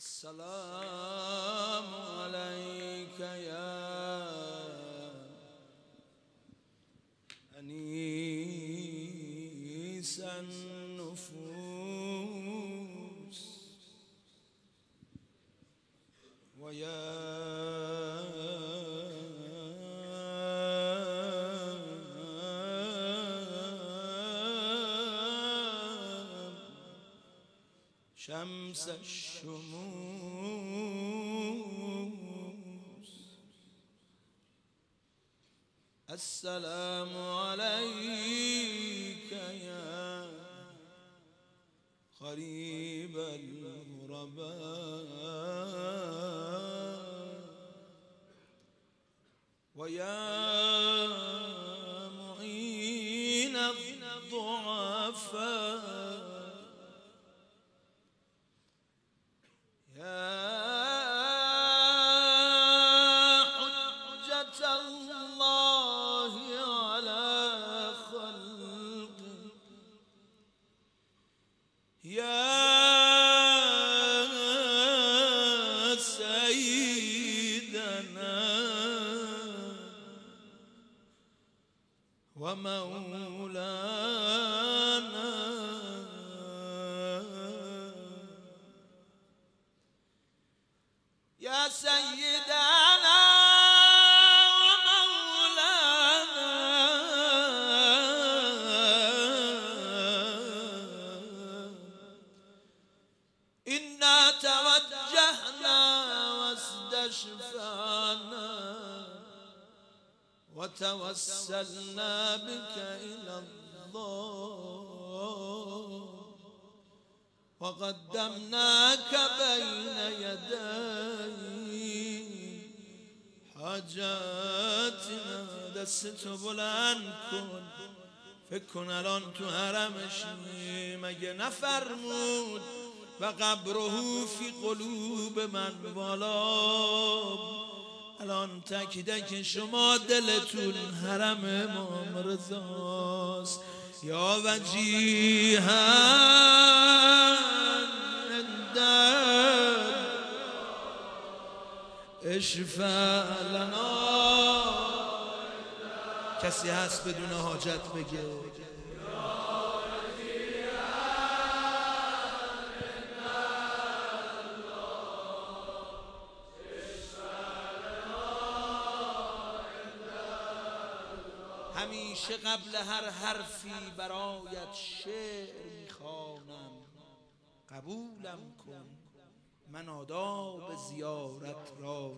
السلام عليك يا أنيس النفوس ويا شمس الشموس. السلام عليك يا غريب الغرباء ويا معين الضعفاء يا حجة الله على خلقه يا سيدنا ومولانا يا سيدنا ومولانا إنا توجهنا واستشفعنا وتوسلنا بك إلى الله وقدمناك بين يدي حاجاتنا. دستو بلند کن، فکر کن الان تو حرمشی، مگه نفرمود و قبره فی قلوب من بالا. الان تک شما دلتون حرم امام رضاست. یا وجیها اشفع لنا. کسی هست بدون حاجت بگه؟ همیشه قبل هر حرفی برایت شعر میخوانم، قبولم کن، من آداب زیارت را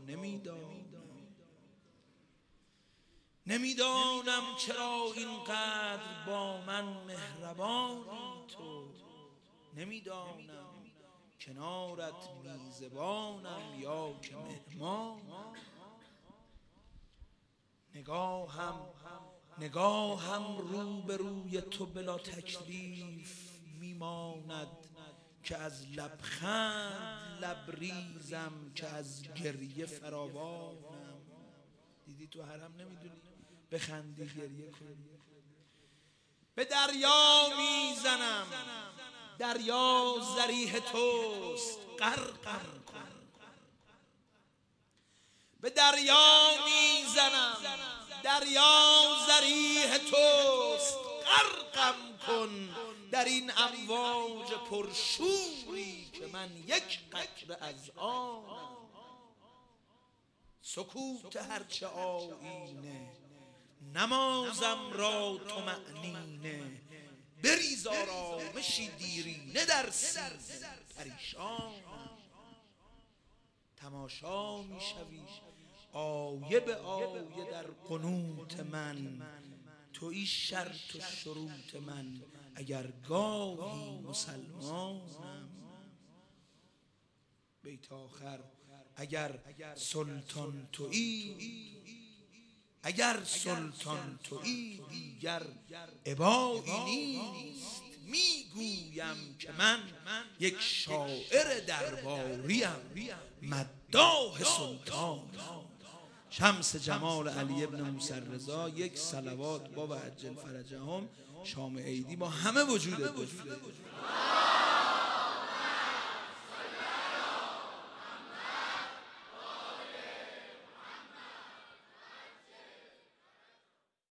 نمیدانم چرا اینقدر با من مهربانی تو، نمیدانم کنارت میزبانم یا که مهمان. نگاهم رو به روی تو بلا تکلیف میماند، که از لبخند لبریزم، که از گریه فراوانم. دیدی تو حرم نمیدونی بخندی گریه کنی. به دریا میزنم، دریا ذریح توست، غرقم کن. به دریا میزنم، دریا ذریح توست، غرقم کن در این امواج پرشوری که من یک قطره از آنم. سکوت هرچه آیینه، نمازم را طمأنینه، بریز آرامشی دیرینه در سینه، پریشانم. تماشا میشوی آیه به آیه در قنوت من، تویی شرط و شروط من، اگر گاهی مسلمانم. بیت آخر اگر سلطان تویی دیگر عبایی نیست. میگویم که من یک شاعر درباریم، مداح سلطانم. شمس جمال علی ابن موسی رضا. یک صلوات باب عجل فرجهم. شام عیدی با همه وجودت.